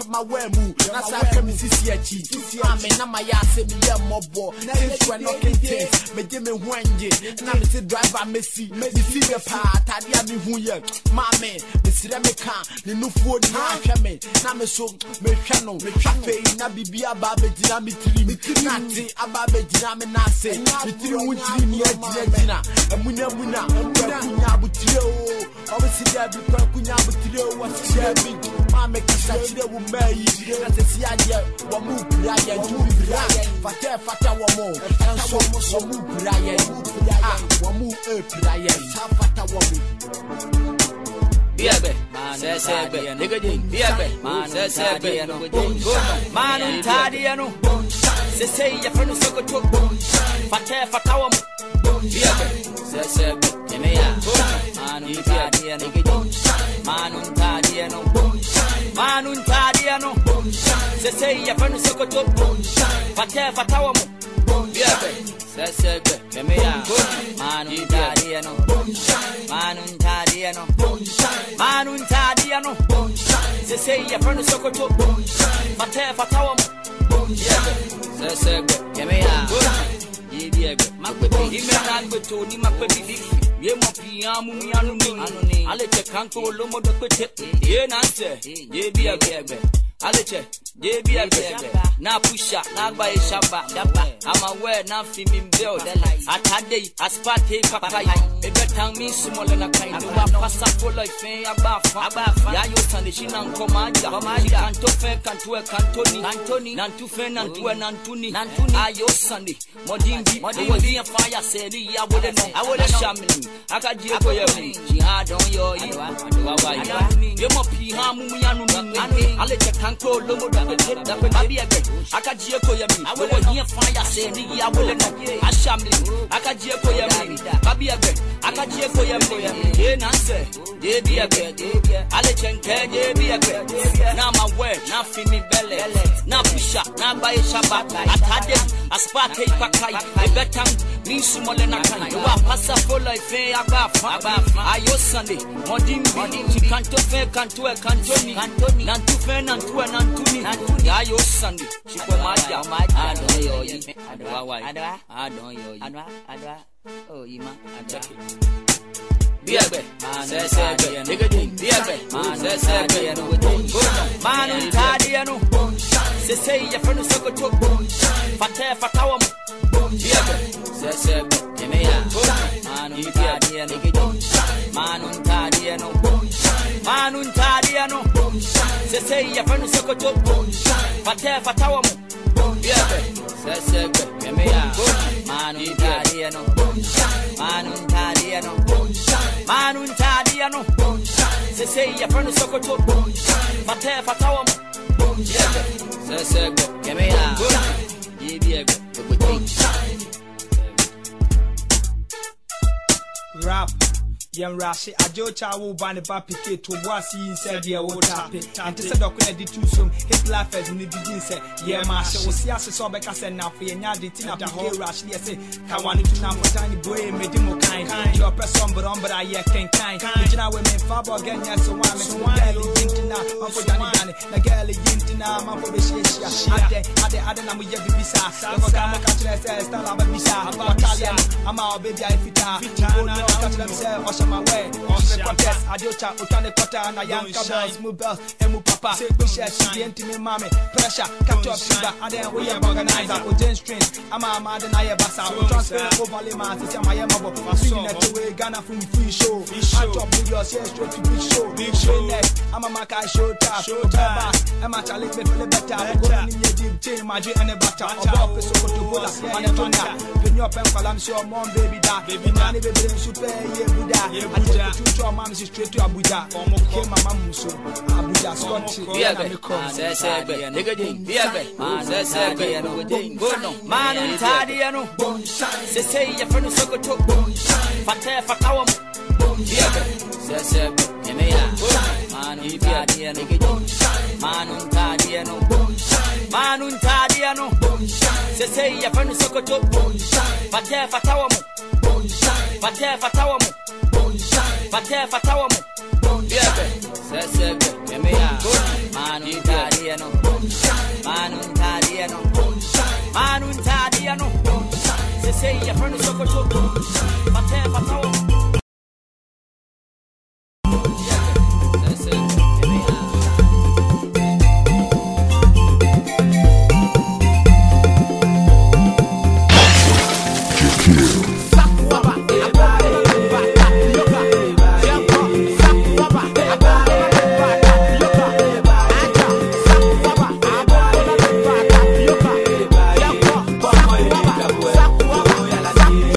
my way mu. Na sa kemi sisi achi. Ame na my yase me ye mobo. Since we no content, me give me wanje. Na me see driver me see the part. Tadia me hu ye. Mame, me see me can. Ni no food na hwe me. Na me so me hwe no. Me hwe na bibia ba be dina me tiri me. Na ti aba be dina me na se. Me tiri hu tiri me dina. Emunya kunya butire o. Obisi dia bi kunya butire o. Wasi dia bi. Mame kasa chire wo mai. Na se si ade wo mu bra ya ju bra. Fata wo mo. Enso wo mu bra ya. Wo mu bra ya. Fata wo mu. Biabe, sesebe, nigga ding, biabe, sesebe, manu tadiano, sese ya freno sokoto, fatawam, biabe, sesebe, nemeya, manu tadiano, manu tadiano, sese ya freno sokoto, fatawam, biabe, sesebe, nemeya, manu tadiano, Manu Tadiano, they say your friend is Sokoto, Fatawam, Sesebe, Kemea, Makwebe, he may not go to Nimakwebe, Yemopiamu, Anuni, Aleche Kanko, Lomo, the Quitip, Yen answer, ye be a baby. Aleche, ye be a baby. Na pusha, na by Shabba, I'm aware, now feeling build. Atade, Aspate, Papa, a better me smaller than a kind of pasta for like Fay Abba, Yayo Sandishinan Commander, Cantofe, Cantua, Cantoni, Nantufen, Nantuni, Ayo Sunday, Modimbi, Modimbi, and Fire said, I wouldn't know, I would have shaman. I got you for your me, she had on your Yemopiamu, Aleche Kanko, Lomo, that will be a bit. I got you for your me, I will hear Fire said, I wouldn't know, I shaman. I got you for your me, Baby a bit. I got you for your me, answer, they be a bit. Alechenke, they be a bit. Now my word, now feed me belly, now pusha, now buy a shabbat. I had them, a spot take pakai, I bet I'm me sumolena kind. You are passa for like Fay Abba, Ayo Sunday, Modimbi, she can't to fair, can't to a cantoni, Nantufe, Nantuni, Ayo Sunday, she for my job, I don't know. Oh, you man, Biabe, Sesebe, nigga ding, Biabe, Sesebe, Manu Tadiano, Sese, your friend is Sokoto, Fatawam, Biabe, Sesebe, Nemea, Manu Tadiano, Sese, your friend is Sokoto, Fatawam, Biabe, Sesebe, Nemea, Manu Tadiano, Sese, your friend is Sokoto, Fatawam, Sesebe, Nemea, Rap. Yam Rashi, a Jocha will ban a papi to Wasi said, dear old tappy, and to say, Doctor, did two soon, his life as in the beginning said, yeah, Master was Siasa Sobeka and now for your Nadi Tina, the whole Rash, yes, I wanted to know for tiny boy, made him kind, your person, but I can't kind, now women, Fabo again, yes, so one, Jintina, Uncle Danny, the girl Jintina, Mambo Bishia, I don't know, you be Bisa, I'm a Bisa, I'm our baby, I fit, my way, contest, Adiocha, Utane Kota, and a young cabals, Mubels, and Mupapa, Bushes, the intimate mammy, pressure, capture of Shiba, and then we have organizer, or Jane String, Ama Madan Ayabasa, transfer over Lima, to my Yamabo, swinging at the way, Ghana from free show, I drop with your share straight to big show next, I'm a Makai show tap, I'm a challenge me for the better, going in your deep chain, my J and a butter, about the Soko to Bola, and a Tonya, when your pen, I'm sure mom baby da, baby, money, baby, super, yeah, Buddha. Abuja, to your mom is straight to Abuja. Came my mom so Abuja, Scott, Sesebe, nigga ding, Biabe, Sesebe, Manu Tadiano, Sese, your friend is Sokoto, Fatawam, Biabe, Sesebe, Nemea, Manu Tadiano, Sese, your friend is Sokoto, Fatawam, Fatawam, Biabe, Sesebe, Nemea, Manu Tadiano. Tadiano, Manu Tadiano, Manu Tadiano, say your friend is so good, but